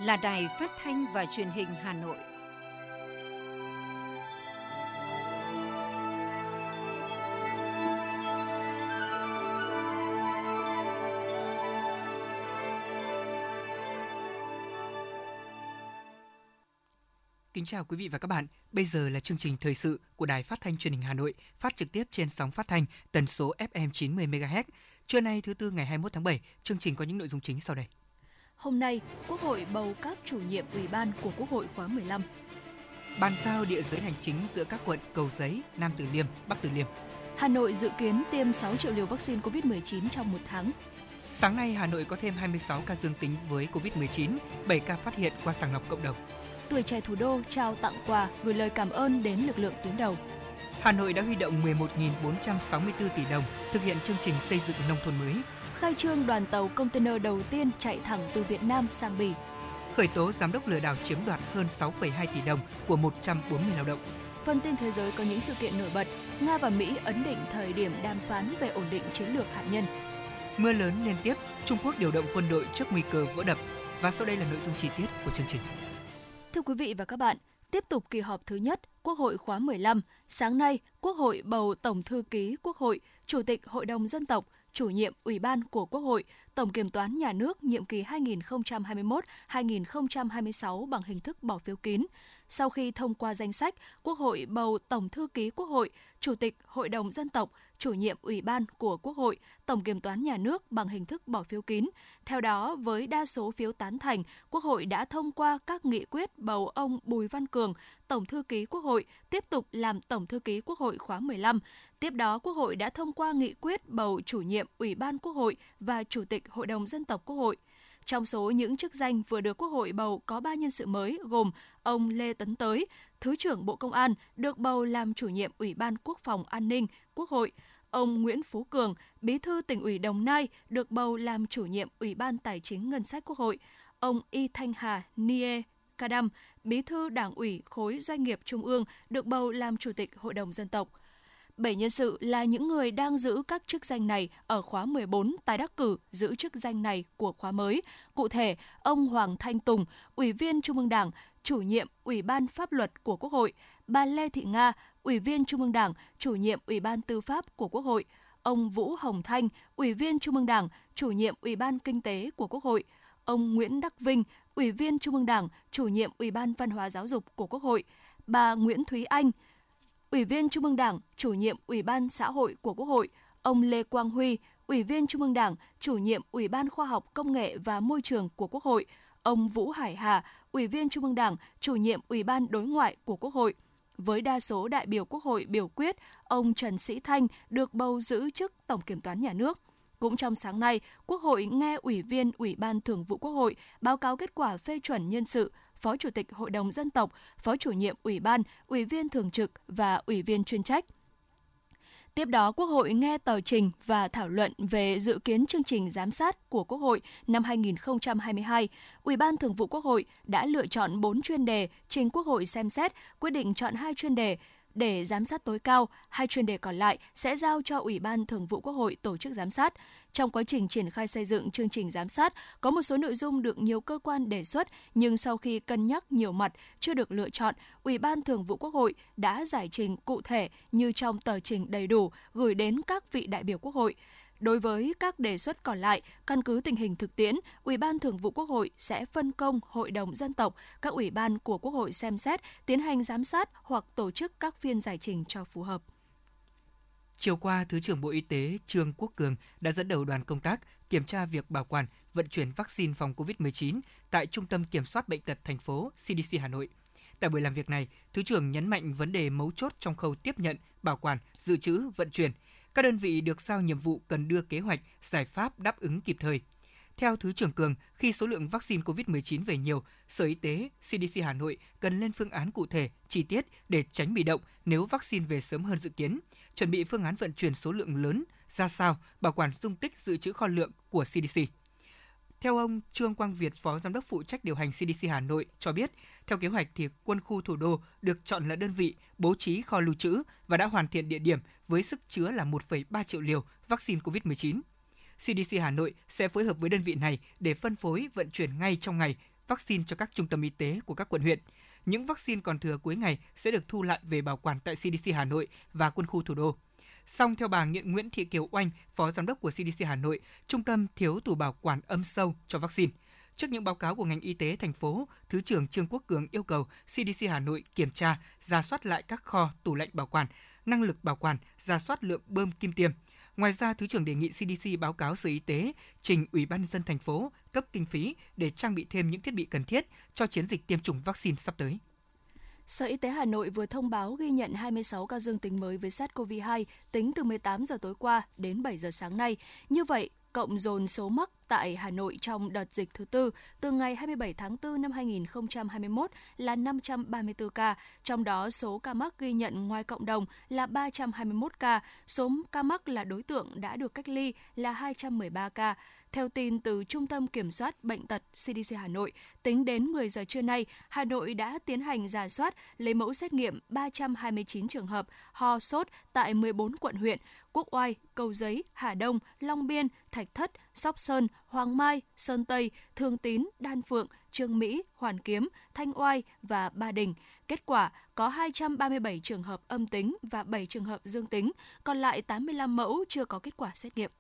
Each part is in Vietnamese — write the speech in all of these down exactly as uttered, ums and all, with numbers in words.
là Đài Phát thanh và Truyền hình Hà Nội. Kính chào quý vị và các bạn. Bây giờ là chương trình thời sự của Đài Phát thanh Truyền hình Hà Nội, phát trực tiếp trên sóng phát thanh tần số ép em chín mươi mê ga héc. Trưa nay thứ tư ngày hai mươi mốt tháng bảy, chương trình có những nội dung chính sau đây. Hôm nay, Quốc hội bầu các chủ nhiệm ủy ban của Quốc hội khóa mười lăm. Bàn giao địa giới hành chính giữa các quận Cầu Giấy, Nam Từ Liêm, Bắc Từ Liêm. Hà Nội dự kiến tiêm sáu triệu liều vaccine covid mười chín trong một tháng. Sáng nay, Hà Nội có thêm hai mươi sáu ca dương tính với covid mười chín, bảy ca phát hiện qua sàng lọc cộng đồng. Tuổi trẻ thủ đô trao tặng quà gửi lời cảm ơn đến lực lượng tuyến đầu. Hà Nội đã huy động mười một nghìn bốn trăm sáu mươi tư tỷ đồng thực hiện chương trình xây dựng nông thôn mới. Khai trương đoàn tàu container đầu tiên chạy thẳng từ Việt Nam sang Bỉ. Khởi tố giám đốc lừa đảo chiếm đoạt hơn sáu phẩy hai tỷ đồng của một trăm bốn mươi lao động. Phần tin thế giới có những sự kiện nổi bật. Nga và Mỹ ấn định thời điểm đàm phán về ổn định chiến lược hạt nhân. Mưa lớn liên tiếp, Trung Quốc điều động quân đội trước nguy cơ vỡ đập. Và sau đây là nội dung chi tiết của chương trình. Thưa quý vị và các bạn, tiếp tục kỳ họp thứ nhất Quốc hội khóa mười lăm, sáng nay, Quốc hội bầu Tổng thư ký Quốc hội, Chủ tịch Hội đồng Dân tộc, chủ nhiệm Ủy ban của Quốc hội, Tổng kiểm toán nhà nước nhiệm kỳ hai nghìn không trăm hai mươi mốt đến hai nghìn không trăm hai mươi sáu bằng hình thức bỏ phiếu kín. Sau khi thông qua danh sách, Quốc hội bầu Tổng thư ký Quốc hội, Chủ tịch Hội đồng Dân tộc, chủ nhiệm Ủy ban của Quốc hội, Tổng kiểm toán nhà nước bằng hình thức bỏ phiếu kín. Theo đó, với đa số phiếu tán thành, Quốc hội đã thông qua các nghị quyết bầu ông Bùi Văn Cường, Tổng thư ký Quốc hội, tiếp tục làm Tổng thư ký Quốc hội khóa mười lăm. Tiếp đó, Quốc hội đã thông qua nghị quyết bầu chủ nhiệm Ủy ban Quốc hội và Chủ tịch Hội đồng Dân tộc Quốc hội. Trong số những chức danh vừa được Quốc hội bầu có ba nhân sự mới gồm ông Lê Tấn Tới, Thứ trưởng Bộ Công an, được bầu làm chủ nhiệm Ủy ban Quốc phòng An ninh Quốc hội. Ông Nguyễn Phú Cường, Bí thư Tỉnh ủy Đồng Nai, được bầu làm chủ nhiệm Ủy ban Tài chính Ngân sách Quốc hội. Ông Y Thanh Hà Nie Kadam, Bí thư Đảng ủy khối Doanh nghiệp Trung ương, được bầu làm Chủ tịch Hội đồng Dân tộc. Bảy nhân sự là những người đang giữ các chức danh này ở khóa mười bốn tái đắc cử giữ chức danh này của khóa mới. Cụ thể, ông Hoàng Thanh Tùng, Ủy viên Trung ương Đảng, chủ nhiệm Ủy ban Pháp luật của Quốc hội, bà Lê Thị Nga, Ủy viên Trung ương Đảng, chủ nhiệm Ủy ban Tư pháp của Quốc hội, ông Vũ Hồng Thanh, Ủy viên Trung ương Đảng, chủ nhiệm Ủy ban Kinh tế của Quốc hội, ông Nguyễn Đắc Vinh, Ủy viên Trung ương Đảng, chủ nhiệm Ủy ban Văn hóa Giáo dục của Quốc hội, bà Nguyễn Thúy Anh, Ủy viên Trung ương Đảng, chủ nhiệm Ủy ban Xã hội của Quốc hội, ông Lê Quang Huy, Ủy viên Trung ương Đảng, chủ nhiệm Ủy ban Khoa học Công nghệ và Môi trường của Quốc hội, ông Vũ Hải Hà, Ủy viên Trung ương Đảng, chủ nhiệm Ủy ban Đối ngoại của Quốc hội. Với đa số đại biểu Quốc hội biểu quyết, ông Trần Sĩ Thanh được bầu giữ chức Tổng kiểm toán nhà nước. Cũng trong sáng nay, Quốc hội nghe Ủy viên Ủy ban Thường vụ Quốc hội báo cáo kết quả phê chuẩn nhân sự, Phó Chủ tịch Hội đồng Dân tộc, Phó Chủ nhiệm Ủy ban, Ủy viên Thường trực và Ủy viên chuyên trách. Tiếp đó, Quốc hội nghe tờ trình và thảo luận về dự kiến chương trình giám sát của Quốc hội năm hai nghìn không trăm hai mươi hai. Ủy ban Thường vụ Quốc hội đã lựa chọn bốn chuyên đề trình Quốc hội xem xét, quyết định chọn hai chuyên đề để giám sát tối cao, hai chuyên đề còn lại sẽ giao cho Ủy ban Thường vụ Quốc hội tổ chức giám sát. Trong quá trình triển khai xây dựng chương trình giám sát, có một số nội dung được nhiều cơ quan đề xuất, nhưng sau khi cân nhắc nhiều mặt chưa được lựa chọn, Ủy ban Thường vụ Quốc hội đã giải trình cụ thể như trong tờ trình đầy đủ gửi đến các vị đại biểu Quốc hội. Đối với các đề xuất còn lại, căn cứ tình hình thực tiễn, Ủy ban Thường vụ Quốc hội sẽ phân công Hội đồng Dân tộc, các ủy ban của Quốc hội xem xét, tiến hành giám sát hoặc tổ chức các phiên giải trình cho phù hợp. Chiều qua, Thứ trưởng Bộ Y tế Trương Quốc Cường đã dẫn đầu đoàn công tác kiểm tra việc bảo quản, vận chuyển vaccine phòng covid mười chín tại Trung tâm Kiểm soát Bệnh tật thành phố xê đê xê Hà Nội. Tại buổi làm việc này, Thứ trưởng nhấn mạnh vấn đề mấu chốt trong khâu tiếp nhận, bảo quản, dự trữ, vận chuyển. Các đơn vị được giao nhiệm vụ cần đưa kế hoạch, giải pháp đáp ứng kịp thời. Theo Thứ trưởng Cường, khi số lượng vaccine covid mười chín về nhiều, Sở Y tế, xê đê xê Hà Nội cần lên phương án cụ thể, chi tiết để tránh bị động nếu vaccine về sớm hơn dự kiến, chuẩn bị phương án vận chuyển số lượng lớn ra sao, bảo quản dung tích dự trữ kho lượng của xê đê xê. Theo ông Trương Quang Việt, Phó Giám đốc phụ trách điều hành xê đê xê Hà Nội cho biết, theo kế hoạch thì Quân khu Thủ đô được chọn là đơn vị bố trí kho lưu trữ và đã hoàn thiện địa điểm với sức chứa là một phẩy ba triệu liều vaccine covid mười chín. xê đê xê Hà Nội sẽ phối hợp với đơn vị này để phân phối vận chuyển ngay trong ngày vaccine cho các trung tâm y tế của các quận huyện. Những vaccine còn thừa cuối ngày sẽ được thu lại về bảo quản tại xê đê xê Hà Nội và quân khu thủ đô. Song theo bà Nguyễn Thị Kiều Oanh, Phó Giám đốc của xê đê xê Hà Nội, trung tâm thiếu tủ bảo quản âm sâu cho vaccine. Trước những báo cáo của ngành y tế thành phố, Thứ trưởng Trương Quốc Cường yêu cầu xê đê xê Hà Nội kiểm tra, rà soát lại các kho, tủ lạnh bảo quản, năng lực bảo quản, rà soát lượng bơm kim tiêm. Ngoài ra, Thứ trưởng đề nghị xê đê xê báo cáo Sở Y tế, trình Ủy ban nhân dân thành phố cấp kinh phí để trang bị thêm những thiết bị cần thiết cho chiến dịch tiêm chủng vaccine sắp tới. Sở Y tế Hà Nội vừa thông báo ghi nhận hai mươi sáu ca dương tính mới với SARS-xê o vê hai tính từ mười tám giờ tối qua đến bảy giờ sáng nay. Như vậy, cộng dồn số mắc tại Hà Nội trong đợt dịch thứ tư từ ngày hai mươi bảy tháng tư năm hai nghìn không trăm hai mươi mốt là năm trăm ba mươi tư ca, trong đó số ca mắc ghi nhận ngoài cộng đồng là ba trăm hai mươi mốt ca, số ca mắc là đối tượng đã được cách ly là hai trăm mười ba ca. Theo tin từ Trung tâm Kiểm soát Bệnh tật xê đê xê Hà Nội, tính đến mười giờ trưa nay, Hà Nội đã tiến hành rà soát, lấy mẫu xét nghiệm ba trăm hai mươi chín trường hợp ho sốt tại mười bốn quận huyện, Quốc Oai, Cầu Giấy, Hà Đông, Long Biên, Thạch Thất, Sóc Sơn, Hoàng Mai, Sơn Tây, Thường Tín, Đan Phượng, Chương Mỹ, Hoàn Kiếm, Thanh Oai và Ba Đình. Kết quả có hai trăm ba mươi bảy trường hợp âm tính và bảy trường hợp dương tính, còn lại tám mươi lăm mẫu chưa có kết quả xét nghiệm.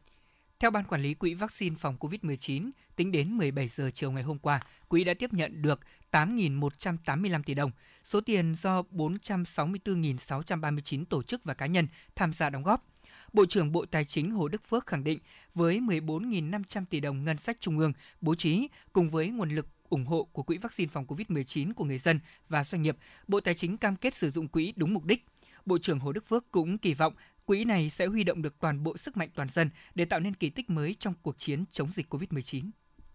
Theo Ban Quản lý Quỹ Vaccine phòng covid mười chín, tính đến mười bảy giờ chiều ngày hôm qua, Quỹ đã tiếp nhận được tám nghìn một trăm tám mươi lăm tỷ đồng, số tiền do bốn trăm sáu mươi tư nghìn sáu trăm ba mươi chín tổ chức và cá nhân tham gia đóng góp. Bộ trưởng Bộ Tài chính Hồ Đức Phước khẳng định, với mười bốn nghìn năm trăm tỷ đồng ngân sách trung ương bố trí cùng với nguồn lực ủng hộ của Quỹ Vaccine phòng covid mười chín của người dân và doanh nghiệp, Bộ Tài chính cam kết sử dụng quỹ đúng mục đích. Bộ trưởng Hồ Đức Phước cũng kỳ vọng quỹ này sẽ huy động được toàn bộ sức mạnh toàn dân để tạo nên kỳ tích mới trong cuộc chiến chống dịch covid mười chín.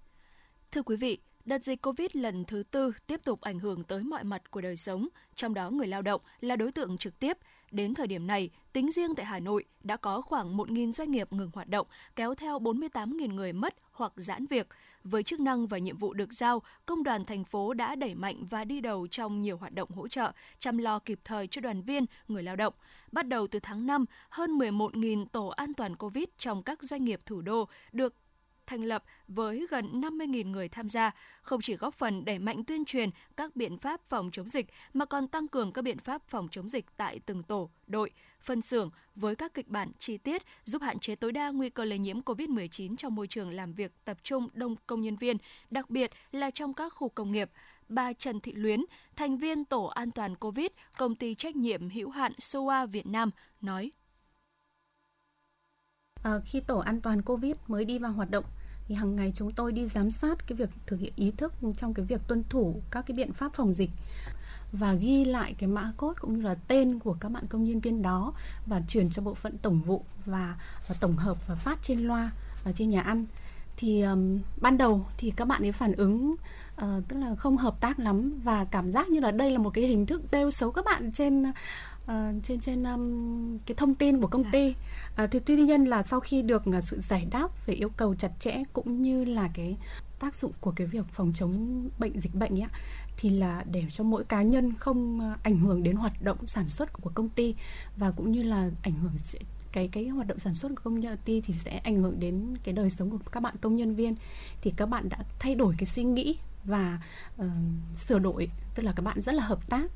Thưa quý vị, đợt dịch Covid lần thứ tư tiếp tục ảnh hưởng tới mọi mặt của đời sống, trong đó người lao động là đối tượng trực tiếp. Đến thời điểm này, tính riêng tại Hà Nội đã có khoảng một nghìn doanh nghiệp ngừng hoạt động, kéo theo bốn mươi tám nghìn người mất hoặc giãn việc. Với chức năng và nhiệm vụ được giao, Công đoàn thành phố đã đẩy mạnh và đi đầu trong nhiều hoạt động hỗ trợ, chăm lo kịp thời cho đoàn viên, người lao động. Bắt đầu từ tháng năm, hơn mười một nghìn tổ an toàn Covid trong các doanh nghiệp thủ đô được thành lập với gần năm mươi nghìn người tham gia, không chỉ góp phần đẩy mạnh tuyên truyền các biện pháp phòng chống dịch mà còn tăng cường các biện pháp phòng chống dịch tại từng tổ, đội, phân xưởng với các kịch bản chi tiết giúp hạn chế tối đa nguy cơ lây nhiễm covid mười chín trong môi trường làm việc tập trung đông công nhân viên, đặc biệt là trong các khu công nghiệp. Bà Trần Thị Luyến, thành viên tổ an toàn Covid, công ty trách nhiệm hữu hạn xê o a Việt Nam, nói. À, khi tổ an toàn Covid mới đi vào hoạt động thì hàng ngày chúng tôi đi giám sát cái việc thực hiện ý thức trong cái việc tuân thủ các cái biện pháp phòng dịch và ghi lại cái mã code cũng như là tên của các bạn công nhân viên đó và chuyển cho bộ phận tổng vụ và, và tổng hợp và phát trên loa và trên nhà ăn. Thì um, ban đầu thì các bạn ấy phản ứng uh, tức là không hợp tác lắm và cảm giác như là đây là một cái hình thức bêu xấu các bạn trên Uh, trên trên um, cái thông tin của công ty. Uh, thì tuy nhiên là sau khi được uh, sự giải đáp về yêu cầu chặt chẽ cũng như là cái tác dụng của cái việc phòng chống bệnh dịch bệnh ấy, thì là để cho mỗi cá nhân không uh, ảnh hưởng đến hoạt động sản xuất của công ty và cũng như là ảnh hưởng cái cái hoạt động sản xuất của công ty thì sẽ ảnh hưởng đến cái đời sống của các bạn công nhân viên, thì các bạn đã thay đổi cái suy nghĩ và uh, sửa đổi, tức là các bạn rất là hợp tác.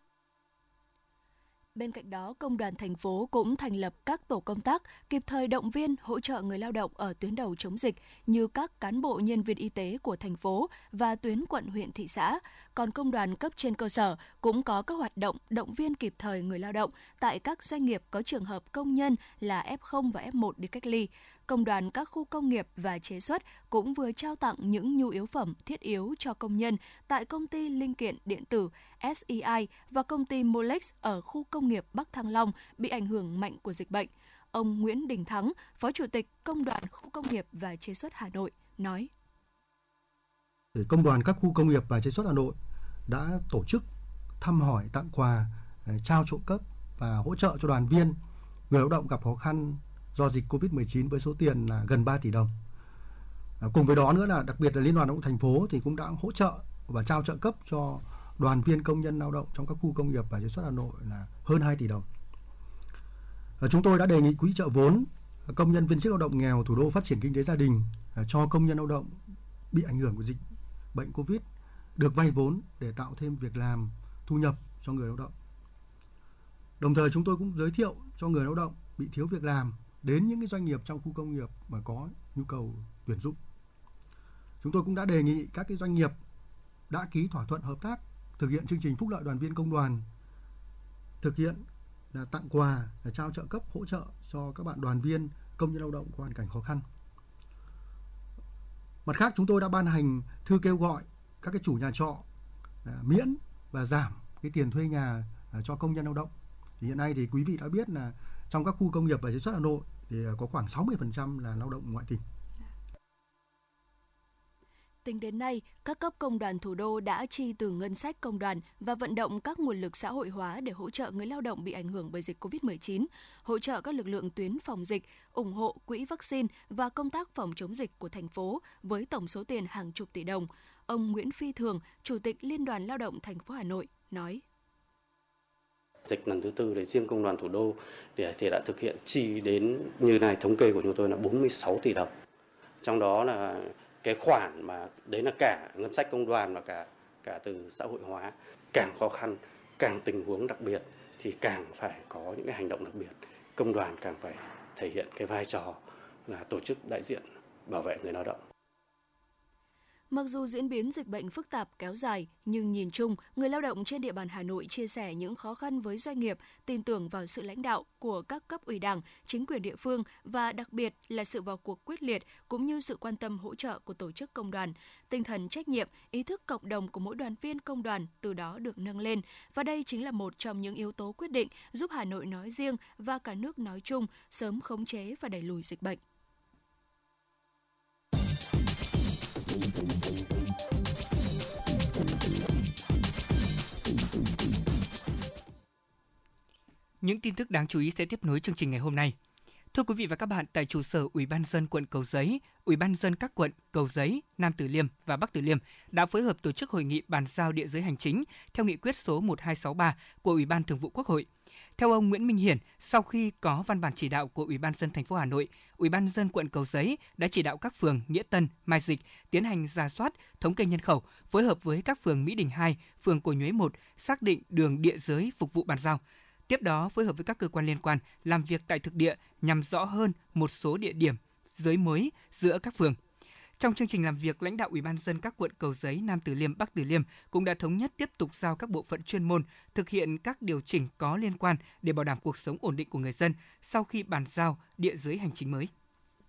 Bên cạnh đó, Công đoàn thành phố cũng thành lập các tổ công tác kịp thời động viên, hỗ trợ người lao động ở tuyến đầu chống dịch như các cán bộ nhân viên y tế của thành phố và tuyến quận, huyện, thị xã. Còn công đoàn cấp trên cơ sở cũng có các hoạt động động viên kịp thời người lao động tại các doanh nghiệp có trường hợp công nhân là ép không và ép một đi cách ly. Công đoàn các khu công nghiệp và chế xuất cũng vừa trao tặng những nhu yếu phẩm thiết yếu cho công nhân tại công ty linh kiện điện tử ét e i và công ty Molex ở khu công nghiệp Bắc Thăng Long bị ảnh hưởng mạnh của dịch bệnh. Ông Nguyễn Đình Thắng, Phó Chủ tịch Công đoàn khu công nghiệp và chế xuất Hà Nội, nói. Công đoàn các khu công nghiệp và chế xuất Hà Nội đã tổ chức thăm hỏi, tặng quà, trao trợ cấp và hỗ trợ cho đoàn viên, người lao động gặp khó khăn do dịch covid mười chín với số tiền là gần ba tỷ đồng. À, cùng với đó nữa là đặc biệt là Liên đoàn Lao động thành phố thì cũng đã hỗ trợ và trao trợ cấp cho đoàn viên công nhân lao động trong các khu công nghiệp và chế xuất Hà Nội là hơn hai tỷ đồng. À, chúng tôi đã đề nghị quỹ trợ vốn công nhân viên chức lao động nghèo thủ đô phát triển kinh tế gia đình à, cho công nhân lao động bị ảnh hưởng của dịch bệnh Covid được vay vốn để tạo thêm việc làm, thu nhập cho người lao động. Đồng thời chúng tôi cũng giới thiệu cho người lao động bị thiếu việc làm đến những cái doanh nghiệp trong khu công nghiệp mà có nhu cầu tuyển dụng. Chúng tôi cũng đã đề nghị các cái doanh nghiệp đã ký thỏa thuận hợp tác thực hiện chương trình phúc lợi đoàn viên công đoàn, thực hiện là tặng quà, là trao trợ cấp hỗ trợ cho các bạn đoàn viên công nhân lao động có hoàn cảnh khó khăn. Mặt khác, chúng tôi đã ban hành thư kêu gọi các cái chủ nhà trọ à, miễn và giảm cái tiền thuê nhà à, cho công nhân lao động. Thì hiện nay thì quý vị đã biết là trong các khu công nghiệp và chế xuất Hà Nội thì có khoảng sáu mươi phần trăm là lao động ngoại tỉnh. Tính đến nay, các cấp công đoàn thủ đô đã chi từ ngân sách công đoàn và vận động các nguồn lực xã hội hóa để hỗ trợ người lao động bị ảnh hưởng bởi dịch covid mười chín, hỗ trợ các lực lượng tuyến phòng dịch, ủng hộ quỹ vaccine và công tác phòng chống dịch của thành phố với tổng số tiền hàng chục tỷ đồng. Ông Nguyễn Phi Thường, Chủ tịch Liên đoàn Lao động thành phố Hà Nội, nói. Dịch lần thứ tư để riêng công đoàn thủ đô thì đã thực hiện chi đến, như này thống kê của chúng tôi là bốn mươi sáu tỷ đồng. Trong đó là cái khoản mà đấy là cả ngân sách công đoàn và cả cả từ xã hội hóa. Càng khó khăn, càng tình huống đặc biệt thì càng phải có những cái hành động đặc biệt. Công đoàn càng phải thể hiện cái vai trò là tổ chức đại diện bảo vệ người lao động. Mặc dù diễn biến dịch bệnh phức tạp kéo dài, nhưng nhìn chung, người lao động trên địa bàn Hà Nội chia sẻ những khó khăn với doanh nghiệp, tin tưởng vào sự lãnh đạo của các cấp ủy Đảng, chính quyền địa phương và đặc biệt là sự vào cuộc quyết liệt cũng như sự quan tâm hỗ trợ của tổ chức công đoàn. Tinh thần trách nhiệm, ý thức cộng đồng của mỗi đoàn viên công đoàn từ đó được nâng lên và đây chính là một trong những yếu tố quyết định giúp Hà Nội nói riêng và cả nước nói chung sớm khống chế và đẩy lùi dịch bệnh. Những tin tức đáng chú ý sẽ tiếp nối chương trình ngày hôm nay. Thưa quý vị và các bạn, tại trụ sở Ủy ban nhân dân quận Cầu Giấy, Ủy ban nhân dân các quận Cầu Giấy, Nam Từ Liêm và Bắc Từ Liêm đã phối hợp tổ chức hội nghị bàn giao địa giới hành chính theo nghị quyết số một hai sáu ba của Ủy ban Thường vụ Quốc hội. Theo ông Nguyễn Minh Hiển, sau khi có văn bản chỉ đạo của Ủy ban nhân dân thành phố Hà Nội, Ủy ban nhân dân quận Cầu Giấy đã chỉ đạo các phường Nghĩa Tân, Mai Dịch tiến hành rà soát, thống kê nhân khẩu, phối hợp với các phường Mỹ Đình hai, phường Cổ Nhuế một xác định đường địa giới phục vụ bàn giao. Tiếp đó, phối hợp với các cơ quan liên quan làm việc tại thực địa nhằm rõ hơn một số địa điểm giới mới giữa các phường. Trong chương trình làm việc, lãnh đạo Ủy ban nhân dân các quận Cầu Giấy, Nam Từ Liêm, Bắc Từ Liêm cũng đã thống nhất tiếp tục giao các bộ phận chuyên môn thực hiện các điều chỉnh có liên quan để bảo đảm cuộc sống ổn định của người dân sau khi bàn giao địa giới hành chính mới.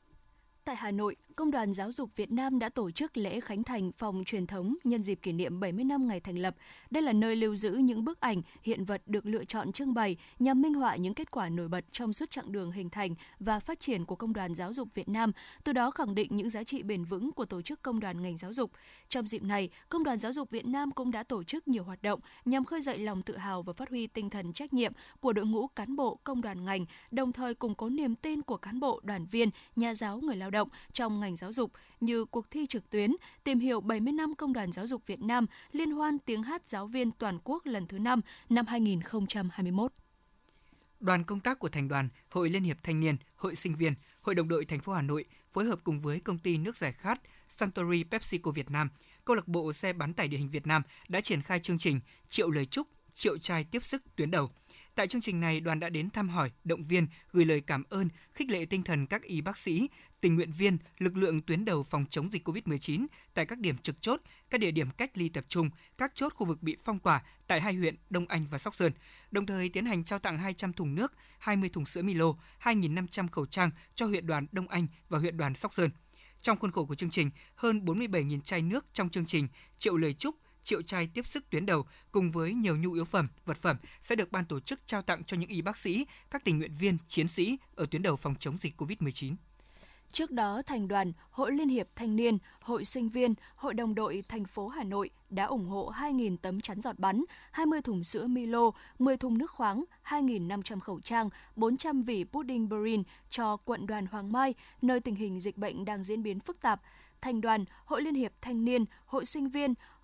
Tại Hà Nội, Công đoàn Giáo dục Việt Nam đã tổ chức lễ khánh thành phòng truyền thống nhân dịp kỷ niệm bảy mươi năm ngày thành lập. Đây là nơi lưu giữ những bức ảnh, hiện vật được lựa chọn trưng bày nhằm minh họa những kết quả nổi bật trong suốt chặng đường hình thành và phát triển của Công đoàn Giáo dục Việt Nam, từ đó khẳng định những giá trị bền vững của tổ chức công đoàn ngành giáo dục. Trong dịp này, Công đoàn Giáo dục Việt Nam cũng đã tổ chức nhiều hoạt động nhằm khơi dậy lòng tự hào và phát huy tinh thần trách nhiệm của đội ngũ cán bộ công đoàn ngành, đồng thời củng cố niềm tin của cán bộ, đoàn viên, nhà giáo, người lao động trong ngành giáo dục như cuộc thi trực tuyến tìm hiểu bảy mươi năm Công đoàn Giáo dục Việt Nam, liên hoan tiếng hát giáo viên toàn quốc lần thứ năm năm hai nghìn không trăm hai mươi mốt. Đoàn công tác của Thành đoàn, Hội Liên hiệp Thanh niên, Hội sinh viên, Hội đồng đội thành phố Hà Nội phối hợp cùng với công ty nước giải khát Suntory PepsiCo Việt Nam, câu lạc bộ xe bán tải địa hình Việt Nam đã triển khai chương trình Triệu lời chúc, triệu trai tiếp sức tuyến đầu. Tại chương trình này, đoàn đã đến thăm hỏi, động viên, gửi lời cảm ơn, khích lệ tinh thần các y bác sĩ, tình nguyện viên, lực lượng tuyến đầu phòng chống dịch covid mười chín tại các điểm trực chốt, các địa điểm cách ly tập trung, các chốt khu vực bị phong tỏa tại hai huyện Đông Anh và Sóc Sơn. Đồng thời tiến hành trao tặng hai trăm thùng nước, hai mươi thùng sữa Milo, hai nghìn năm trăm khẩu trang cho huyện đoàn Đông Anh và huyện đoàn Sóc Sơn. Trong khuôn khổ của chương trình, hơn bốn mươi bảy nghìn chai nước trong chương trình Triệu lời chúc, triệu trai tiếp sức tuyến đầu cùng với nhiều nhu yếu phẩm, vật phẩm sẽ được ban tổ chức trao tặng cho những y bác sĩ, các tình nguyện viên, chiến sĩ ở tuyến đầu phòng chống dịch covid mười chín. Trước đó, Thành đoàn, Hội Liên hiệp Thanh niên, Hội sinh viên, Hội đồng đội thành phố Hà Nội đã ủng hộ hai nghìn tấm chắn giọt bắn, hai mươi thùng sữa Milo, mười thùng nước khoáng, hai nghìn năm trăm khẩu trang, bốn trăm vỉ pudding Berin cho quận đoàn Hoàng Mai, nơi tình hình dịch bệnh đang diễn biến phức tạp. Thành đoàn, Hội Liên hiệp Thanh niên, Hội sinh viên,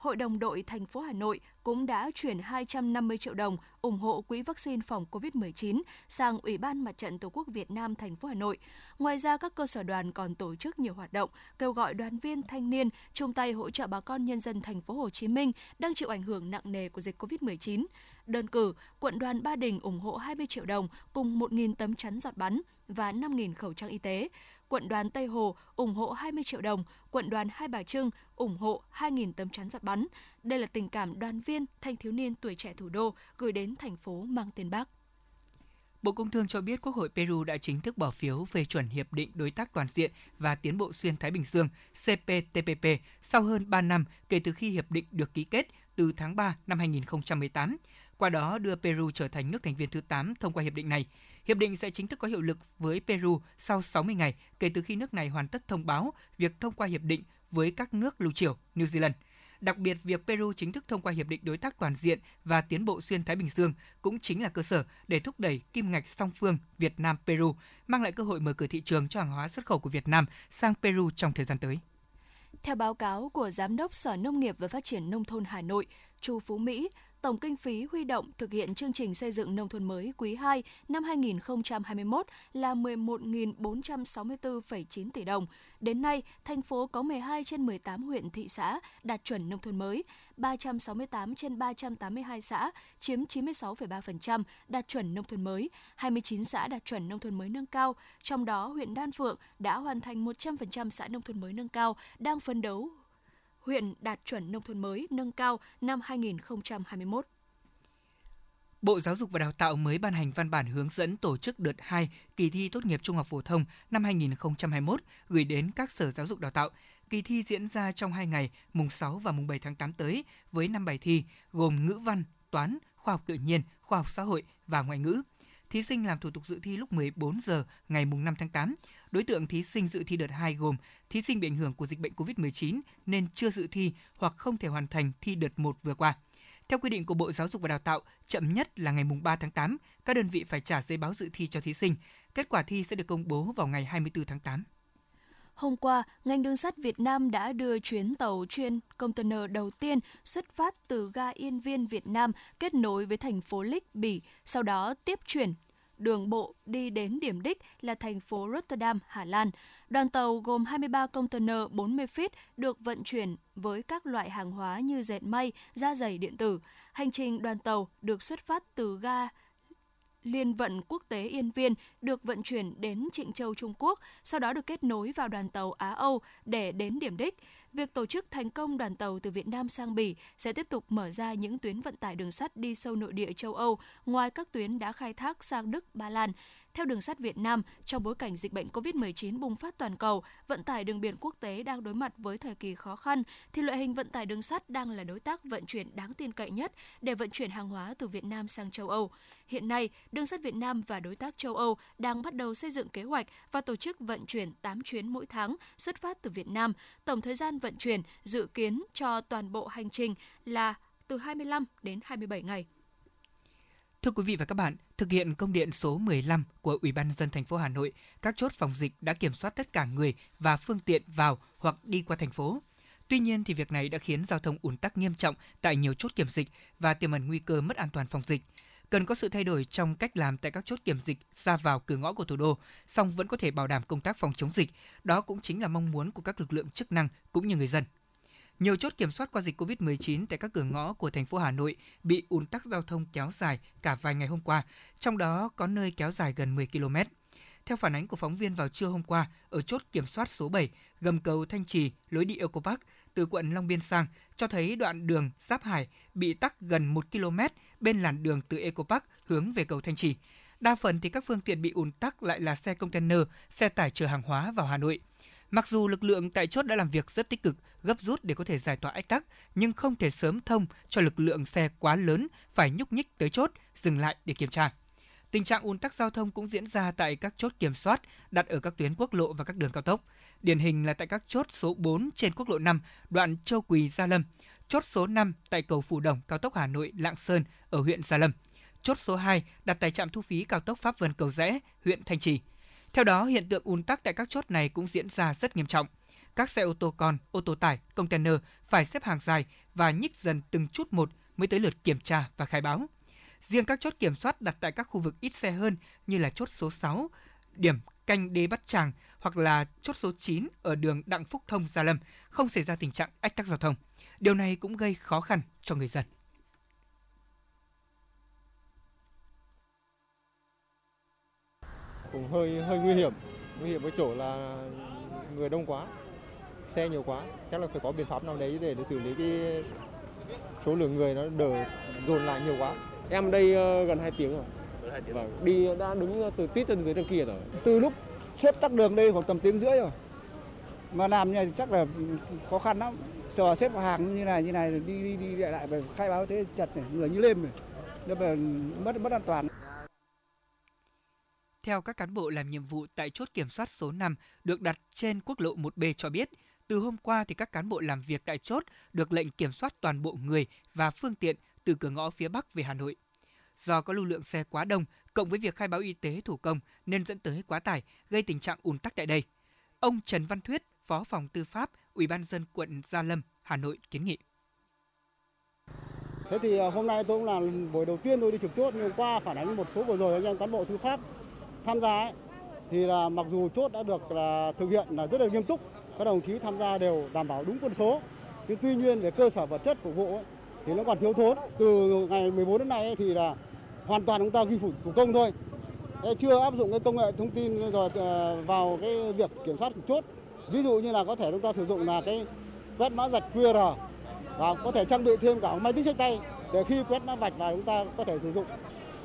Hội đồng đội thành phố Hà Nội cũng đã chuyển hai trăm năm mươi triệu đồng ủng hộ quỹ vaccine phòng covid mười chín sang Ủy ban Mặt trận Tổ quốc Việt Nam thành phố Hà Nội. Ngoài ra, các cơ sở đoàn còn tổ chức nhiều hoạt động kêu gọi đoàn viên thanh niên chung tay hỗ trợ bà con nhân dân thành phố Hồ Chí Minh đang chịu ảnh hưởng nặng nề của dịch covid mười chín. Đơn cử, quận đoàn Ba Đình ủng hộ hai mươi triệu đồng cùng một nghìn tấm chắn giọt bắn và năm nghìn khẩu trang y tế. Quận đoàn Tây Hồ ủng hộ hai mươi triệu đồng, quận đoàn Hai Bà Trưng ủng hộ hai nghìn tấm chắn giọt bắn. Đây là tình cảm đoàn viên, thanh thiếu niên tuổi trẻ thủ đô gửi đến thành phố mang tên Bác. Bộ Công Thương cho biết Quốc hội Peru đã chính thức bỏ phiếu phê chuẩn Hiệp định Đối tác Toàn diện và Tiến bộ Xuyên Thái Bình Dương C P T P P sau hơn ba năm kể từ khi hiệp định được ký kết từ tháng ba năm hai nghìn không trăm mười tám. Qua đó đưa Peru trở thành nước thành viên thứ tám thông qua hiệp định này. Hiệp định sẽ chính thức có hiệu lực với Peru sau sáu mươi ngày kể từ khi nước này hoàn tất thông báo việc thông qua hiệp định với các nước lưu triều New Zealand. Đặc biệt, việc Peru chính thức thông qua Hiệp định Đối tác Toàn diện và Tiến bộ Xuyên Thái Bình Dương cũng chính là cơ sở để thúc đẩy kim ngạch song phương Việt Nam-Peru, mang lại cơ hội mở cửa thị trường cho hàng hóa xuất khẩu của Việt Nam sang Peru trong thời gian tới. Theo báo cáo của Giám đốc Sở Nông nghiệp và Phát triển Nông thôn Hà Nội, Chu Phú Mỹ, tổng kinh phí huy động thực hiện chương trình xây dựng nông thôn mới quý hai năm hai nghìn không trăm hai mươi mốt là mười một nghìn bốn trăm sáu mươi tư phẩy chín tỷ đồng. Đến nay, thành phố có mười hai trên mười tám huyện thị xã đạt chuẩn nông thôn mới, ba trăm sáu mươi tám trên ba trăm tám mươi hai xã chiếm chín mươi sáu phẩy ba phần trăm đạt chuẩn nông thôn mới, hai mươi chín xã đạt chuẩn nông thôn mới nâng cao, trong đó huyện Đan Phượng đã hoàn thành một trăm phần trăm xã nông thôn mới nâng cao, đang phấn đấu huyện đạt chuẩn nông thôn mới nâng cao năm hai nghìn không trăm hai mươi mốt. Bộ Giáo dục và Đào tạo mới ban hành văn bản hướng dẫn tổ chức đợt hai kỳ thi tốt nghiệp trung học phổ thông năm hai nghìn không trăm hai mươi mốt gửi đến các sở giáo dục đào tạo. Kỳ thi diễn ra trong hai ngày, mùng sáu và mùng bảy tháng tám tới, với năm bài thi gồm ngữ văn, toán, khoa học tự nhiên, khoa học xã hội và ngoại ngữ. Thí sinh làm thủ tục dự thi lúc mười bốn giờ ngày mùng năm tháng tám. Đối tượng thí sinh dự thi đợt hai gồm thí sinh bị ảnh hưởng của dịch bệnh covid mười chín nên chưa dự thi hoặc không thể hoàn thành thi đợt một vừa qua. Theo quy định của Bộ Giáo dục và Đào tạo, chậm nhất là ngày mùng ba tháng tám, các đơn vị phải trả giấy báo dự thi cho thí sinh. Kết quả thi sẽ được công bố vào ngày hai mươi tư tháng tám. Hôm qua, ngành đường sắt Việt Nam đã đưa chuyến tàu chuyên container đầu tiên xuất phát từ ga Yên Viên, Việt Nam kết nối với thành phố Lích, Bỉ, sau đó tiếp chuyển đường bộ đi đến điểm đích là thành phố Rotterdam, Hà Lan. Đoàn tàu gồm hai mươi ba container bốn mươi feet được vận chuyển với các loại hàng hóa như dệt may, da giày điện tử. Hành trình đoàn tàu được xuất phát từ ga Liên vận quốc tế Yên Viên được vận chuyển đến Trịnh Châu, Trung Quốc, sau đó được kết nối vào đoàn tàu Á-Âu để đến điểm đích. Việc tổ chức thành công đoàn tàu từ Việt Nam sang Bỉ sẽ tiếp tục mở ra những tuyến vận tải đường sắt đi sâu nội địa châu Âu, ngoài các tuyến đã khai thác sang Đức, Ba Lan. Theo Đường sắt Việt Nam, trong bối cảnh dịch bệnh covid mười chín bùng phát toàn cầu, vận tải đường biển quốc tế đang đối mặt với thời kỳ khó khăn, thì loại hình vận tải đường sắt đang là đối tác vận chuyển đáng tin cậy nhất để vận chuyển hàng hóa từ Việt Nam sang châu Âu. Hiện nay, Đường sắt Việt Nam và đối tác châu Âu đang bắt đầu xây dựng kế hoạch và tổ chức vận chuyển tám chuyến mỗi tháng xuất phát từ Việt Nam. Tổng thời gian vận chuyển dự kiến cho toàn bộ hành trình là từ hai mươi lăm đến hai mươi bảy ngày. Thưa quý vị và các bạn, thực hiện công điện số mười lăm của Ủy ban nhân dân thành phố Hà Nội, các chốt phòng dịch đã kiểm soát tất cả người và phương tiện vào hoặc đi qua thành phố. Tuy nhiên thì việc này đã khiến giao thông ùn tắc nghiêm trọng tại nhiều chốt kiểm dịch và tiềm ẩn nguy cơ mất an toàn phòng dịch. Cần có sự thay đổi trong cách làm tại các chốt kiểm dịch ra vào cửa ngõ của thủ đô, song vẫn có thể bảo đảm công tác phòng chống dịch. Đó cũng chính là mong muốn của các lực lượng chức năng cũng như người dân. Nhiều chốt kiểm soát qua dịch covid mười chín tại các cửa ngõ của thành phố Hà Nội bị ùn tắc giao thông kéo dài cả vài ngày hôm qua, trong đó có nơi kéo dài gần mười ki lô mét. Theo phản ánh của phóng viên vào trưa hôm qua, ở chốt kiểm soát số bảy, gầm cầu Thanh Trì, lối đi Eco Park, từ quận Long Biên sang, cho thấy đoạn đường Giáp Hải bị tắc gần một ki lô mét bên làn đường từ Eco Park hướng về cầu Thanh Trì. Đa phần thì các phương tiện bị ùn tắc lại là xe container, xe tải chở hàng hóa vào Hà Nội. Mặc dù lực lượng tại chốt đã làm việc rất tích cực, gấp rút để có thể giải tỏa ách tắc, nhưng không thể sớm thông cho lực lượng xe quá lớn phải nhúc nhích tới chốt, dừng lại để kiểm tra. Tình trạng ùn tắc giao thông cũng diễn ra tại các chốt kiểm soát đặt ở các tuyến quốc lộ và các đường cao tốc. Điển hình là tại các chốt số bốn trên quốc lộ năm, đoạn Châu Quỳ - Gia Lâm, chốt số năm tại cầu Phù Đồng, cao tốc Hà Nội - Lạng Sơn ở huyện Gia Lâm, chốt số hai đặt tại trạm thu phí cao tốc Pháp Vân - Cầu Giẽ, huyện Thanh Trì. Theo đó, hiện tượng ùn tắc tại các chốt này cũng diễn ra rất nghiêm trọng. Các xe ô tô con, ô tô tải, container phải xếp hàng dài và nhích dần từng chút một mới tới lượt kiểm tra và khai báo. Riêng các chốt kiểm soát đặt tại các khu vực ít xe hơn như là chốt số sáu, điểm canh đê Bát Tràng hoặc là chốt số chín ở đường Đặng Phúc Thông, Gia Lâm không xảy ra tình trạng ách tắc giao thông. Điều này cũng gây khó khăn cho người dân. Cũng hơi hơi nguy hiểm, nguy hiểm ở chỗ là người đông quá, xe nhiều quá, chắc là phải có biện pháp nào đấy để, để xử lý cái số lượng người nó đỡ dồn lại nhiều quá. Em đây uh, gần hai tiếng rồi. Vâng, đi đã đứng từ tít từ dưới đằng kia rồi. Từ lúc xếp tắc đường đây khoảng tầm tiếng rưỡi rồi. Mà làm như này chắc là khó khăn lắm. Sợ xếp hàng như này như này đi đi đi lại lại phải khai báo thế chật này, người như lêm này. Nó phải mất mất an toàn. Theo các cán bộ làm nhiệm vụ tại chốt kiểm soát số năm được đặt trên quốc lộ một B cho biết, từ hôm qua thì các cán bộ làm việc tại chốt được lệnh kiểm soát toàn bộ người và phương tiện từ cửa ngõ phía Bắc về Hà Nội. Do có lưu lượng xe quá đông, cộng với việc khai báo y tế thủ công nên dẫn tới quá tải, gây tình trạng ùn tắc tại đây. Ông Trần Văn Thuyết, Phó phòng Tư pháp, Ủy ban nhân dân quận Gia Lâm, Hà Nội kiến nghị. Thế thì hôm nay tôi cũng là buổi đầu tiên tôi đi trực chốt, nhưng qua phản ánh một số vừa rồi anh em cán bộ tư pháp tham gia ấy, thì là mặc dù chốt đã được là thực hiện là rất là nghiêm túc, các đồng chí tham gia đều đảm bảo đúng quân số, nhưng tuy nhiên về cơ sở vật chất phục vụ ấy, thì nó còn thiếu thốn. Từ ngày mười bốn đến nay ấy, thì là hoàn toàn chúng ta ghi phủ thủ công thôi, chưa áp dụng cái công nghệ thông tin rồi vào cái việc kiểm soát chốt. Ví dụ như là có thể chúng ta sử dụng là cái quét mã rạch quy rờ và có thể trang bị thêm cả máy tính xách tay để khi quét mã vạch vào chúng ta có thể sử dụng.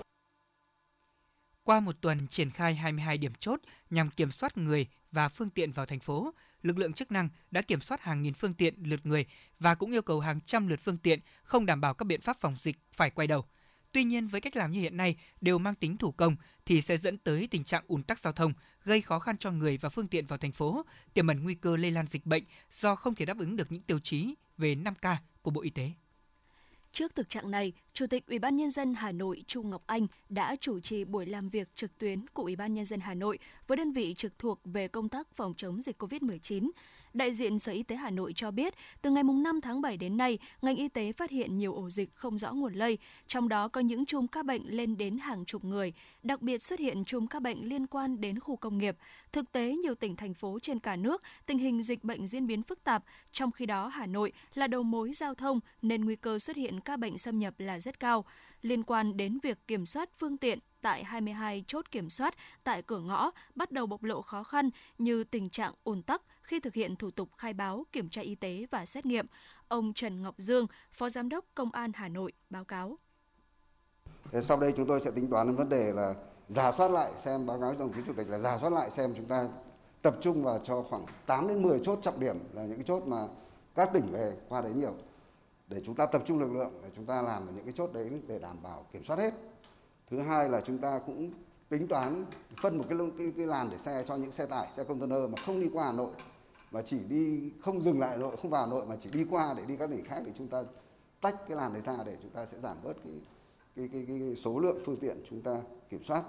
Qua một tuần triển khai hai mươi hai điểm chốt nhằm kiểm soát người và phương tiện vào thành phố, lực lượng chức năng đã kiểm soát hàng nghìn phương tiện lượt người và cũng yêu cầu hàng trăm lượt phương tiện không đảm bảo các biện pháp phòng dịch phải quay đầu. Tuy nhiên, với cách làm như hiện nay đều mang tính thủ công thì sẽ dẫn tới tình trạng ùn tắc giao thông, gây khó khăn cho người và phương tiện vào thành phố, tiềm ẩn nguy cơ lây lan dịch bệnh do không thể đáp ứng được những tiêu chí về năm K của Bộ Y tế. Trước thực trạng này, Chủ tịch Ủy ban nhân dân Hà Nội Chu Ngọc Anh đã chủ trì buổi làm việc trực tuyến của Ủy ban nhân dân Hà Nội với đơn vị trực thuộc về công tác phòng chống dịch covid mười chín. Đại diện Sở Y tế Hà Nội cho biết, từ ngày năm tháng bảy đến nay, ngành y tế phát hiện nhiều ổ dịch không rõ nguồn lây, trong đó có những chùm ca bệnh lên đến hàng chục người, đặc biệt xuất hiện chùm ca bệnh liên quan đến khu công nghiệp. Thực tế, nhiều tỉnh, thành phố trên cả nước, tình hình dịch bệnh diễn biến phức tạp, trong khi đó Hà Nội là đầu mối giao thông nên nguy cơ xuất hiện ca bệnh xâm nhập là rất cao. Liên quan đến việc kiểm soát phương tiện tại hai mươi hai chốt kiểm soát tại cửa ngõ bắt đầu bộc lộ khó khăn như tình trạng ùn tắc khi thực hiện thủ tục khai báo, kiểm tra y tế và xét nghiệm. Ông Trần Ngọc Dương, Phó Giám đốc Công an Hà Nội báo cáo. Sau đây chúng tôi sẽ tính toán đến vấn đề là rà soát lại xem, báo cáo đồng chí Chủ tịch là rà soát lại xem chúng ta tập trung vào cho khoảng tám đến mười chốt trọng điểm, là những cái chốt mà các tỉnh về qua đấy nhiều, để chúng ta tập trung lực lượng để chúng ta làm ở những cái chốt đấy để đảm bảo kiểm soát hết. Thứ hai là chúng ta cũng tính toán phân một cái, cái, cái làn để xe cho những xe tải, xe container mà không đi qua Hà Nội, mà chỉ đi không dừng lại Hà Nội, không vào Hà Nội mà chỉ đi qua để đi các tỉnh khác, để chúng ta tách cái làn đấy ra để chúng ta sẽ giảm bớt cái cái cái, cái số lượng phương tiện chúng ta kiểm soát.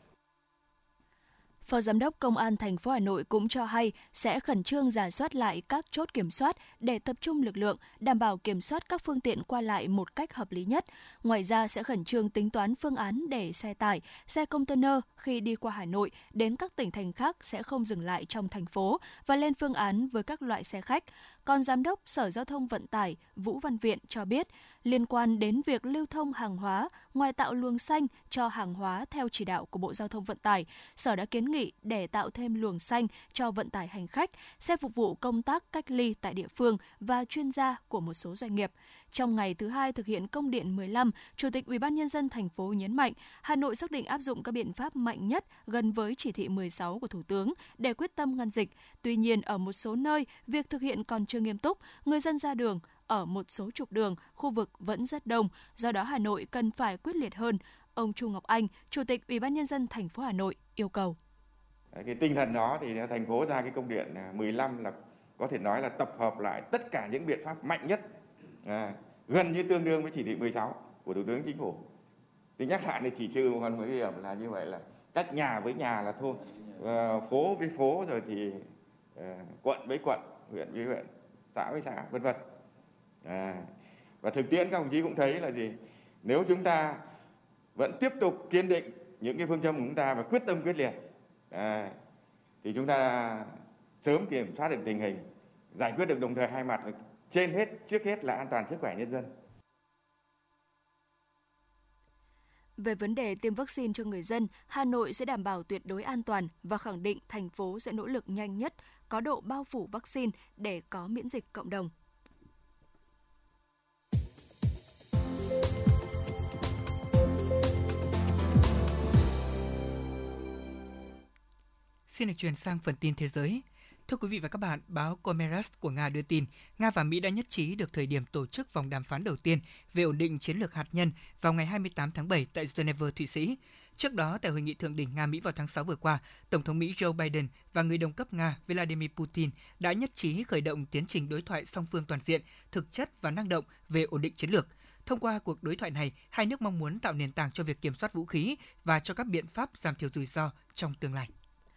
Phó Giám đốc Công an thành phố Hà Nội cũng cho hay sẽ khẩn trương rà soát lại các chốt kiểm soát để tập trung lực lượng, đảm bảo kiểm soát các phương tiện qua lại một cách hợp lý nhất. Ngoài ra sẽ khẩn trương tính toán phương án để xe tải, xe container khi đi qua Hà Nội đến các tỉnh thành khác sẽ không dừng lại trong thành phố và lên phương án với các loại xe khách. Còn Giám đốc Sở Giao thông Vận tải Vũ Văn Viện cho biết, liên quan đến việc lưu thông hàng hóa, ngoài tạo luồng xanh cho hàng hóa theo chỉ đạo của Bộ Giao thông Vận tải, Sở đã kiến nghị để tạo thêm luồng xanh cho vận tải hành khách, xe phục vụ công tác cách ly tại địa phương và chuyên gia của một số doanh nghiệp. Trong ngày thứ hai thực hiện công điện mười lăm, Chủ tịch Ủy ban nhân dân thành phố nhấn mạnh, Hà Nội xác định áp dụng các biện pháp mạnh nhất gần với chỉ thị mười sáu của Thủ tướng để quyết tâm ngăn dịch. Tuy nhiên, ở một số nơi, việc thực hiện còn chưa nghiêm túc, người dân ra đường ở một số trục đường, khu vực vẫn rất đông, do đó Hà Nội cần phải quyết liệt hơn. Ông Chu Ngọc Anh, Chủ tịch Ủy ban nhân dân thành phố Hà Nội yêu cầu. Cái tinh thần đó thì thành phố ra cái công điện mười lăm là có thể nói là tập hợp lại tất cả những biện pháp mạnh nhất, à, gần như tương đương với chỉ thị mười sáu của Thủ tướng Chính phủ. Thì nhắc lại là chỉ trừ một phần nguy hiểm là như vậy, là cách nhà với nhà là thôi, à, phố với phố, rồi thì à, quận với quận huyện với huyện, xã với xã, vân vân. À, và thực tiễn các đồng chí cũng thấy là gì? Nếu chúng ta vẫn tiếp tục kiên định những cái phương châm của chúng ta và quyết tâm quyết liệt, à, thì chúng ta sớm kiểm soát được tình hình, giải quyết được đồng thời hai mặt, trên hết, trước hết là an toàn sức khỏe nhân dân. Về vấn đề tiêm vaccine cho người dân, Hà Nội sẽ đảm bảo tuyệt đối an toàn và khẳng định thành phố sẽ nỗ lực nhanh nhất có độ bao phủ vaccine để có miễn dịch cộng đồng. Xin được chuyển sang phần tin thế giới. Thưa quý vị và các bạn, báo Comeras của Nga đưa tin, Nga và Mỹ đã nhất trí được thời điểm tổ chức vòng đàm phán đầu tiên về ổn định chiến lược hạt nhân vào ngày hai mươi tám tháng bảy tại Geneva, Thụy Sĩ. Trước đó, tại hội nghị thượng đỉnh Nga-Mỹ vào tháng sáu vừa qua, Tổng thống Mỹ Joe Biden và người đồng cấp Nga Vladimir Putin đã nhất trí khởi động tiến trình đối thoại song phương toàn diện, thực chất và năng động về ổn định chiến lược. Thông qua cuộc đối thoại này, hai nước mong muốn tạo nền tảng cho việc kiểm soát vũ khí và cho các biện pháp giảm thiểu rủi ro trong tương lai.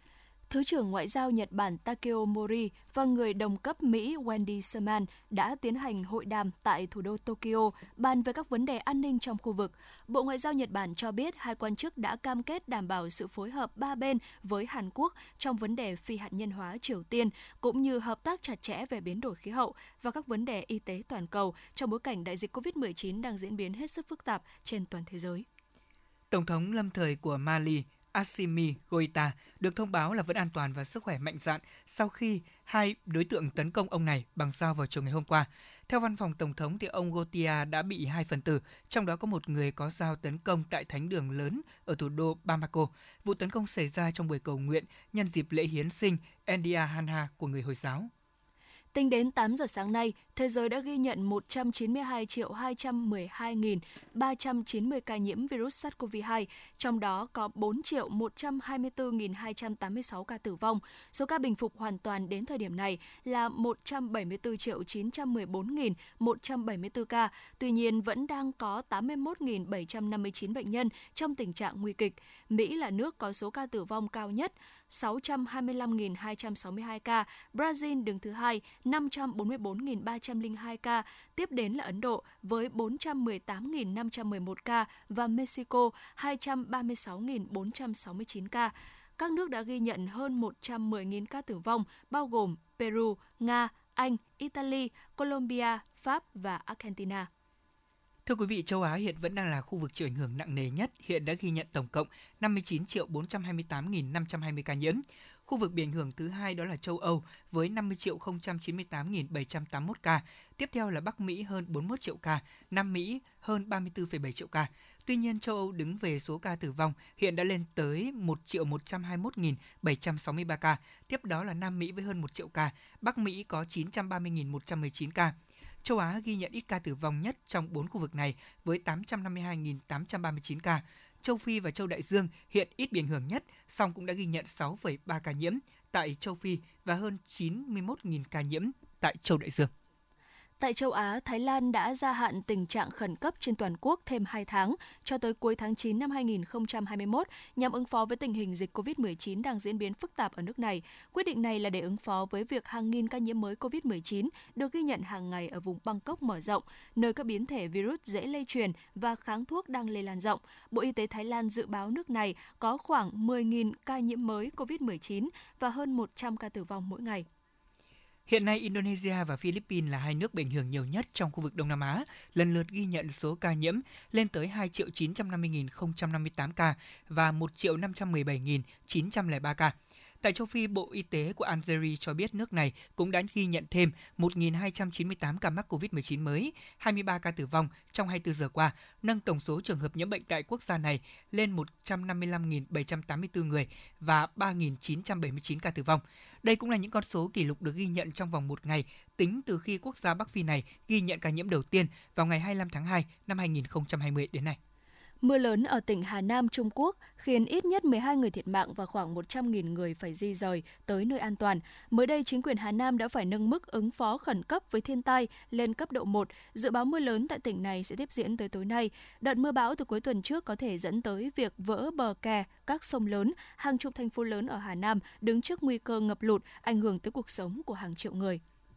Thứ trưởng Ngoại giao Nhật Bản Takeo Mori và người đồng cấp Mỹ Wendy Sherman đã tiến hành hội đàm tại thủ đô Tokyo bàn về các vấn đề an ninh trong khu vực. Bộ Ngoại giao Nhật Bản cho biết hai quan chức đã cam kết đảm bảo sự phối hợp ba bên với Hàn Quốc trong vấn đề phi hạt nhân hóa Triều Tiên, cũng như hợp tác chặt chẽ về biến đổi khí hậu và các vấn đề y tế toàn cầu trong bối cảnh đại dịch covid mười chín đang diễn biến hết sức phức tạp trên toàn thế giới. Tổng thống lâm thời của Mali Assimi Goïta được thông báo là vẫn an toàn và sức khỏe mạnh dạn sau khi hai đối tượng tấn công ông này bằng dao vào chiều ngày hôm qua. Theo văn phòng Tổng thống, thì ông Goïta đã bị hai phần tử, trong đó có một người có dao tấn công tại thánh đường lớn ở thủ đô Bamako. Vụ tấn công xảy ra trong buổi cầu nguyện nhân dịp lễ hiến sinh Endia Hanha của người Hồi giáo. Tính đến tám giờ sáng nay, thế giới đã ghi nhận một trăm chín mươi hai triệu hai trăm mười hai nghìn ba trăm chín mươi ca nhiễm virus SARS-xê o vê hai, trong đó có bốn triệu một trăm hai mươi tư nghìn hai trăm tám mươi sáu ca tử vong. Số ca bình phục hoàn toàn đến thời điểm này là một trăm bảy mươi tư triệu chín trăm mười bốn nghìn một trăm bảy mươi tư ca. Tuy nhiên, vẫn đang có tám mươi mốt nghìn bảy trăm năm mươi chín bệnh nhân trong tình trạng nguy kịch. Mỹ là nước có số ca tử vong cao nhất, sáu trăm hai mươi lăm nghìn hai trăm sáu mươi hai ca, Brazil đứng thứ hai, năm trăm bốn mươi bốn nghìn ba trăm lẻ hai ca, tiếp đến là Ấn Độ với bốn trăm mười tám nghìn năm trăm mười một ca và Mexico hai trăm ba mươi sáu nghìn bốn trăm sáu mươi chín ca. Các nước đã ghi nhận hơn một trăm mười nghìn ca tử vong, bao gồm Peru, Nga, Anh, Italy, Colombia, Pháp và Argentina. Thưa quý vị, châu Á hiện vẫn đang là khu vực chịu ảnh hưởng nặng nề nhất, hiện đã ghi nhận tổng cộng năm mươi chín triệu bốn trăm hai mươi tám nghìn năm trăm hai mươi ca nhiễm. Khu vực bị ảnh hưởng thứ hai đó là châu Âu với năm mươi triệu không trăm chín mươi tám nghìn bảy trăm tám mươi mốt ca. Tiếp theo là Bắc Mỹ hơn bốn mươi mốt triệu ca, Nam Mỹ hơn ba mươi tư phẩy bảy triệu ca. Tuy nhiên, châu Âu đứng về số ca tử vong hiện đã lên tới một triệu một trăm hai mươi mốt nghìn bảy trăm sáu mươi ba ca. Tiếp đó là Nam Mỹ với hơn một triệu ca, Bắc Mỹ có chín trăm ba mươi nghìn một trăm mười chín ca. Châu Á ghi nhận ít ca tử vong nhất trong bốn khu vực này với tám trăm năm mươi hai nghìn tám trăm ba mươi chín ca. Châu Phi và châu Đại Dương hiện ít bị ảnh hưởng nhất, song cũng đã ghi nhận sáu phẩy ba ca nhiễm tại châu Phi và hơn chín mươi mốt nghìn ca nhiễm tại châu Đại Dương. Tại châu Á, Thái Lan đã gia hạn tình trạng khẩn cấp trên toàn quốc thêm hai tháng cho tới cuối tháng chín năm hai nghìn không trăm hai mươi mốt nhằm ứng phó với tình hình dịch covid mười chín đang diễn biến phức tạp ở nước này. Quyết định này là để ứng phó với việc hàng nghìn ca nhiễm mới covid mười chín được ghi nhận hàng ngày ở vùng Bangkok mở rộng, nơi các biến thể virus dễ lây truyền và kháng thuốc đang lây lan rộng. Bộ Y tế Thái Lan dự báo nước này có khoảng mười nghìn ca nhiễm mới covid mười chín và hơn một trăm ca tử vong mỗi ngày. Hiện nay, Indonesia và Philippines là hai nước bị ảnh hưởng nhiều nhất trong khu vực Đông Nam Á, lần lượt ghi nhận số ca nhiễm lên tới hai triệu chín trăm năm mươi nghìn không trăm năm mươi tám ca và một triệu năm trăm mười bảy nghìn chín trăm lẻ ba ca. Tại châu Phi, Bộ Y tế của Algeria cho biết nước này cũng đã ghi nhận thêm một nghìn hai trăm chín mươi tám ca mắc covid mười chín mới, hai mươi ba ca tử vong trong hai mươi tư giờ qua, nâng tổng số trường hợp nhiễm bệnh tại quốc gia này lên một trăm năm mươi lăm nghìn bảy trăm tám mươi tư người và ba nghìn chín trăm bảy mươi chín ca tử vong. Đây cũng là những con số kỷ lục được ghi nhận trong vòng một ngày, tính từ khi quốc gia Bắc Phi này ghi nhận ca nhiễm đầu tiên vào ngày hai mươi lăm tháng hai năm hai nghìn không trăm hai mươi đến nay. Mưa lớn ở tỉnh Hà Nam, Trung Quốc khiến ít nhất mười hai người thiệt mạng và khoảng một trăm nghìn người phải di rời tới nơi an toàn. Mới đây, chính quyền Hà Nam đã phải nâng mức ứng phó khẩn cấp với thiên tai lên cấp độ một. Dự báo mưa lớn tại tỉnh này sẽ tiếp diễn tới tối nay. Đợt mưa bão từ cuối tuần trước có thể dẫn tới việc vỡ bờ kè, các sông lớn, hàng chục thành phố lớn ở Hà Nam đứng trước nguy cơ ngập lụt, ảnh hưởng tới cuộc sống của hàng triệu người.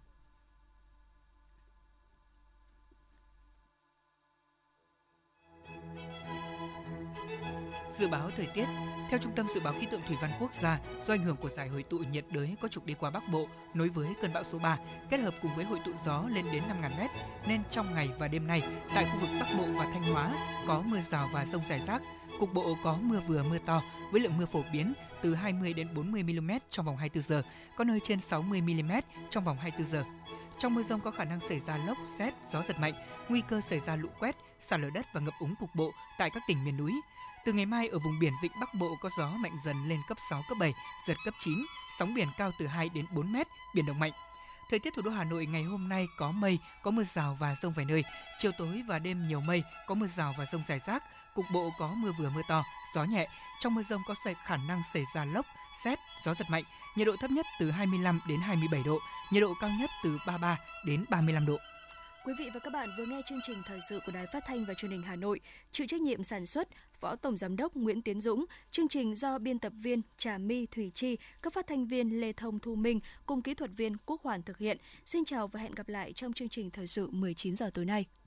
Dự báo thời tiết. Theo Trung tâm Dự báo Khí tượng Thủy văn Quốc gia, do ảnh hưởng của giải hội tụ nhiệt đới có trục đi qua Bắc Bộ nối với cơn bão số ba, kết hợp cùng với hội tụ gió lên đến năm nghìn mét, nên trong ngày và đêm nay, tại khu vực Bắc Bộ và Thanh Hóa có mưa rào và dông rải rác. Cục bộ có mưa vừa mưa to với lượng mưa phổ biến từ hai mươi đến bốn mươi mi-li-mét trong vòng hai mươi bốn giờ, có nơi trên sáu mươi mi-li-mét trong vòng hai mươi bốn giờ. Trong mưa dông có khả năng xảy ra lốc, sét, gió giật mạnh, nguy cơ xảy ra lũ quét, sạt lở đất và ngập úng cục bộ tại các tỉnh miền núi. Từ ngày mai ở vùng biển Vịnh Bắc Bộ có gió mạnh dần lên cấp sáu, cấp bảy, giật cấp chín, sóng biển cao từ hai đến bốn mét, biển động mạnh. Thời tiết thủ đô Hà Nội ngày hôm nay có mây, có mưa rào và dông vài nơi, chiều tối và đêm nhiều mây, có mưa rào và dông rải rác, cục bộ có mưa vừa mưa to, gió nhẹ. Trong mưa dông có khả năng xảy ra lốc, sét, gió giật mạnh. Nhiệt độ thấp nhất từ hai mươi lăm đến hai mươi bảy độ, nhiệt độ cao nhất từ ba mươi ba đến ba mươi lăm độ. Quý vị và các bạn vừa nghe chương trình thời sự của Đài Phát thanh và Truyền hình Hà Nội, chịu trách nhiệm sản xuất Phó Tổng giám đốc Nguyễn Tiến Dũng, chương trình do biên tập viên Trà My, Thủy Chi, các phát thanh viên Lê Thông, Thu Minh cùng kỹ thuật viên Quốc Hoàn thực hiện. Xin chào và hẹn gặp lại trong chương trình thời sự mười chín giờ tối nay.